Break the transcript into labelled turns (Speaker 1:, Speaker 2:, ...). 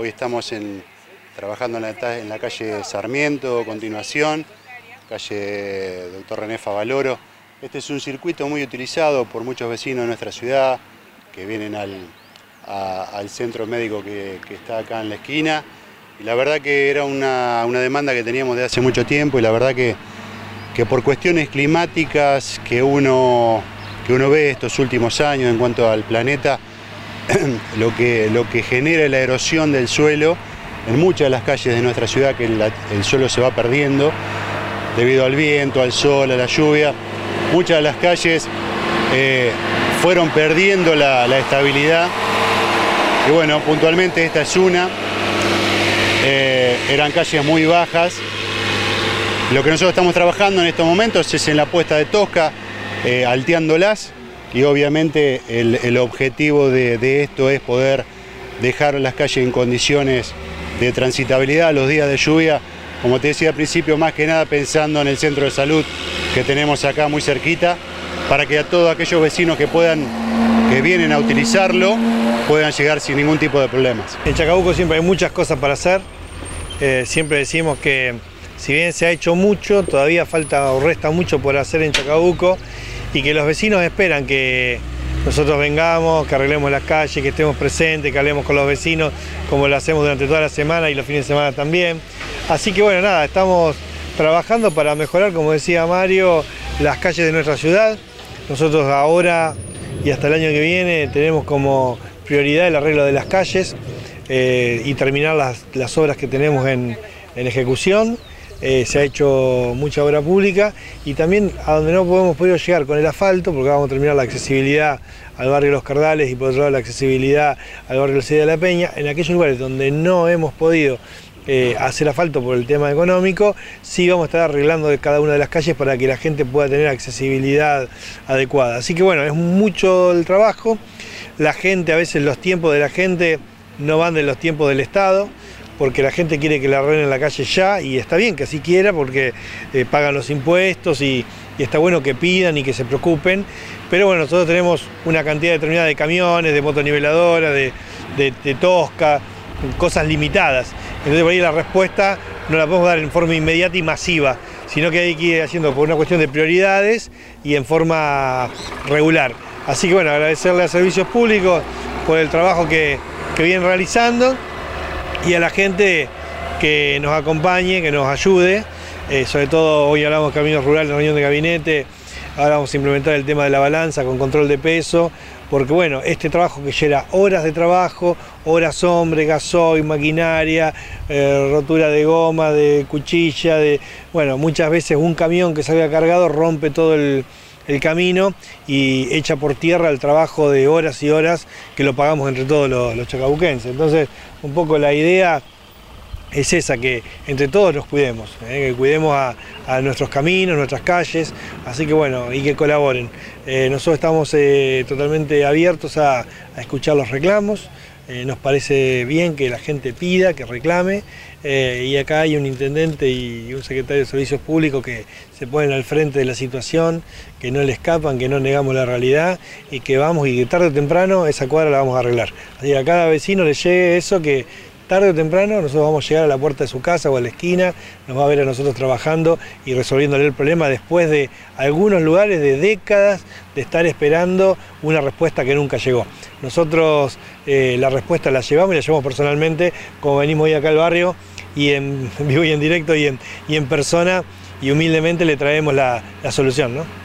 Speaker 1: Hoy estamos trabajando en la calle Sarmiento, Continuación, calle Dr. René Favaloro. Este es un circuito muy utilizado por muchos vecinos de nuestra ciudad que vienen al centro médico que está acá en la esquina. Y la verdad que era una demanda que teníamos de hace mucho tiempo, y la verdad que por cuestiones climáticas que uno ve estos últimos años en cuanto al planeta, lo que genera la erosión del suelo en muchas de las calles de nuestra ciudad, que el suelo se va perdiendo debido al viento, al sol, a la lluvia. Muchas de las calles fueron perdiendo la estabilidad, y bueno, puntualmente esta es una. Eran calles muy bajas. Lo que nosotros estamos trabajando en estos momentos es en la puesta de tosca, alteándolas, y obviamente el objetivo de esto es poder dejar las calles en condiciones de transitabilidad los días de lluvia, como te decía al principio, más que nada pensando en el centro de salud que tenemos acá muy cerquita, para que a todos aquellos vecinos que vienen a utilizarlo puedan llegar sin ningún tipo de problemas.
Speaker 2: En Chacabuco siempre hay muchas cosas para hacer. Siempre decimos que si bien se ha hecho mucho, todavía falta o resta mucho por hacer en Chacabuco, y que los vecinos esperan que nosotros vengamos, que arreglemos las calles, que estemos presentes, que hablemos con los vecinos como lo hacemos durante toda la semana y los fines de semana también. Así que bueno, nada, estamos trabajando para mejorar, como decía Mario, las calles de nuestra ciudad. Nosotros ahora y hasta el año que viene tenemos como prioridad el arreglo de las calles y terminar las obras que tenemos en ejecución. Se ha hecho mucha obra pública, y también a donde no hemos podido llegar con el asfalto, porque vamos a terminar la accesibilidad al barrio Los Cardales y por otro lado la accesibilidad al barrio El Cid de la Peña. En aquellos lugares donde no hemos podido hacer asfalto por el tema económico, sí vamos a estar arreglando de cada una de las calles para que la gente pueda tener accesibilidad adecuada. Así que bueno, es mucho el trabajo. La gente, a veces los tiempos de la gente no van de los tiempos del Estado, porque la gente quiere que la arreglen la calle ya, y está bien que así quiera, porque pagan los impuestos y está bueno que pidan y que se preocupen. Pero bueno, nosotros tenemos una cantidad determinada de camiones, de motoniveladoras, de tosca, cosas limitadas. Entonces por ahí la respuesta no la podemos dar en forma inmediata y masiva, sino que hay que ir haciendo por una cuestión de prioridades y en forma regular. Así que bueno, agradecerle a Servicios Públicos por el trabajo que vienen realizando, y a la gente que nos acompañe, que nos ayude. Sobre todo hoy hablamos de caminos rurales en reunión de gabinete. Ahora vamos a implementar el tema de la balanza con control de peso, porque bueno, este trabajo que lleva horas de trabajo, horas hombre, gasoil, maquinaria, rotura de goma, de cuchilla, bueno, muchas veces un camión que salga cargado rompe todo el camino y echa por tierra el trabajo de horas y horas que lo pagamos entre todos los chacabuquenses. Entonces, un poco la idea es esa, que entre todos nos cuidemos, que cuidemos a nuestros caminos, nuestras calles, así que bueno, y que colaboren. Nosotros estamos totalmente abiertos a escuchar los reclamos. Nos parece bien que la gente pida, que reclame, y acá hay un intendente y un secretario de Servicios Públicos que se ponen al frente de la situación, que no le escapan, que no negamos la realidad, y que vamos, y que tarde o temprano esa cuadra la vamos a arreglar. Así que a cada vecino le llegue eso, que tarde o temprano nosotros vamos a llegar a la puerta de su casa o a la esquina, nos va a ver a nosotros trabajando y resolviéndole el problema después de algunos lugares de décadas de estar esperando una respuesta que nunca llegó. Nosotros la respuesta la llevamos, y la llevamos personalmente, como venimos hoy acá al barrio, y en vivo y en directo y en persona, y humildemente le traemos la solución, ¿no?